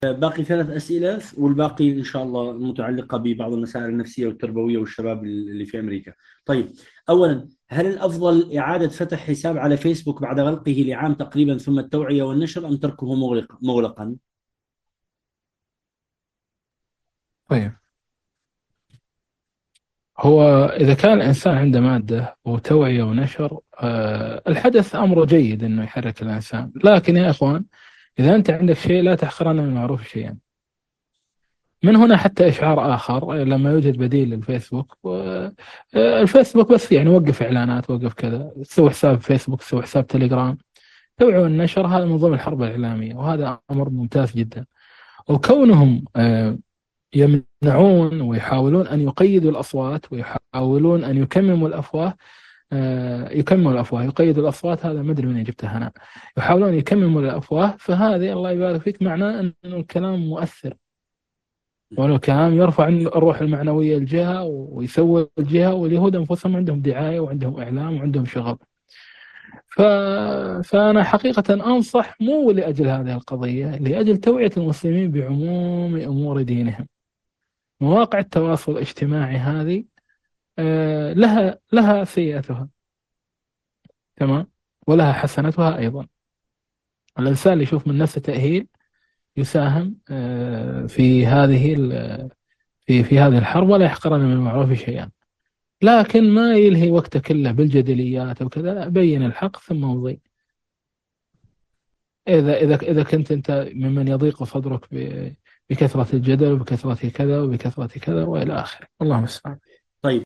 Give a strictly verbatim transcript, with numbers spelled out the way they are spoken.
باقي ثلاث أسئلة، والباقي إن شاء الله متعلقة ببعض المسائل النفسية والتربوية والشباب اللي في أمريكا. طيب، أولا، هل الأفضل إعادة فتح حساب على فيسبوك بعد غلقه لعام تقريبا ثم التوعية والنشر، أم تركه مغلق مغلقا؟ طيب، هو إذا كان الإنسان عنده مادة وتوعية ونشر، آه الحدث أمره جيد إنه يحرك الإنسان، لكن يا إخوان، إذا أنت عندك شيء لا تحقرن من المعروف شيئا. من هنا حتى إشعار آخر لما يوجد بديل للفيسبوك، و- آه، الفيسبوك بس يعني وقف إعلانات، وقف كذا، سوي حساب فيسبوك، سوي حساب تليجرام. توعية والنشر هذا من ضمن الحرب الإعلامية، وهذا أمر ممتاز جدا. وكونهم آه، يمنعون ويحاولون أن يقيدوا الأصوات، ويحاولون أن يكمموا الأفواه، آه، يكمموا الأفواه يقيدوا الأصوات، هذا ما أدري من جبتها أنا. يحاولون يكمموا الأفواه، فهذه الله يبارك فيك معناه أن الكلام مؤثر، وأن الكلام يرفع الروح المعنوية الجهة ويسوي الجهة، واليهود أنفسهم عندهم دعاية وعندهم إعلام وعندهم شغل. ف... فأنا حقيقة أنصح مو لأجل هذه القضية، لأجل توعية المسلمين بعموم أمور دينهم. مواقع التواصل الاجتماعي هذه آه، لها لها سيئاتها، تمام، ولها حسناتها أيضا. الإنسان اللي يشوف من نفسه تأهيل يساهم آه، في هذه ال- في في هذه الحرب، ولا يحقرن من المعروف شيئا. لكن ما يلهي وقته كله بالجدليات وكذا، لا، بين الحق ثم امضي. إذا إذا إذا كنت أنت ممن يضيق صدرك ب- بكثرة الجدل وبكثرة كذا وبكثرة كذا وإلى آخره، الله المستعان.